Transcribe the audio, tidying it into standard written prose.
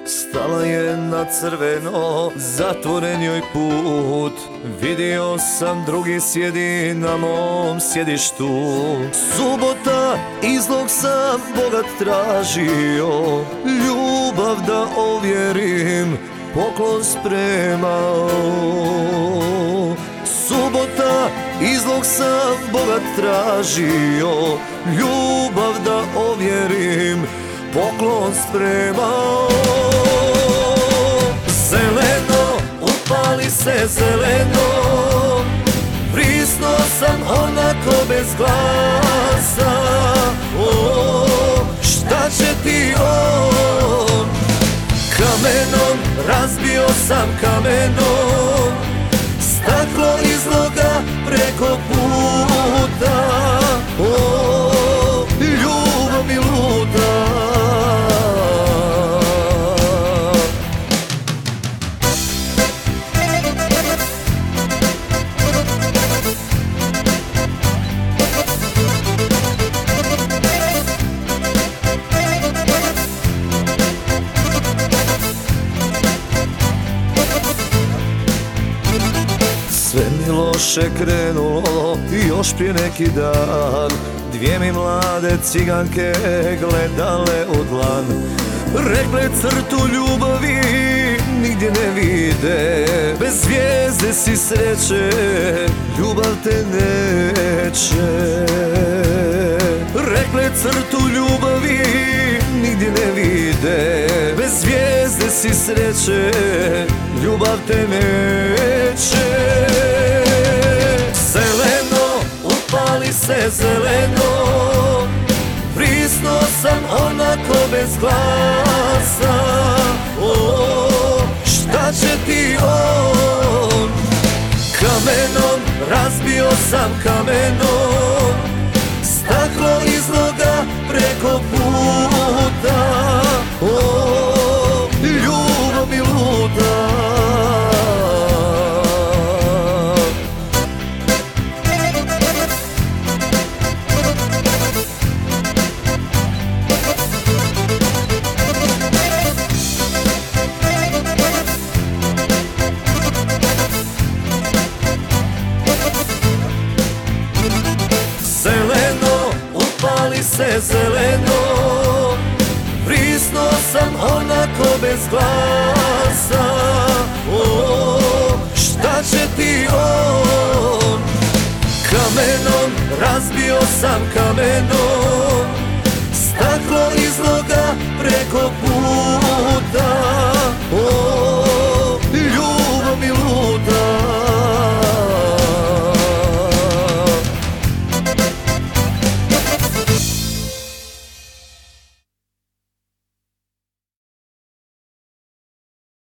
Stala je na crveno, zatvoren joj put. Vidio sam drugi sjedi na mom sjedištu. Subota, izlog sam bogat tražio, ljubav da ovjerim, poklon spremao. Subota, izlog sam bogat tražio, ljubav da ovjerim, poklon spremao. Zeleno, upali se zeleno, prisno sam onako bez glasa. O, šta će ti on? Kamenom, razbio sam kamenom, staklo izloga preko puta. O, ljubav mi luta. Sve mi loše krenulo još prije neki dan. Dvije mi mlade ciganke gledale u dlan. Rekle crtu ljubavi nigdje ne vide, bez zvijezde si sreće, ljubav te neće. Rekle crtu ljubavi nigdje ne vide, bez zvijezde si sreće, ljubav te neće. Zeleno, upali se zeleno, prisno sam onako bez glasa. O, šta će ti on? Kamenom, razbio sam kamenom, staklo izloga preko puta. O, ljubav mi luta. Zeleno, upali se zeleno, prisno sam onako bez glasa. O, šta će ti on? Kamenom, razbio sam kamenom, staklo izloga preko puta.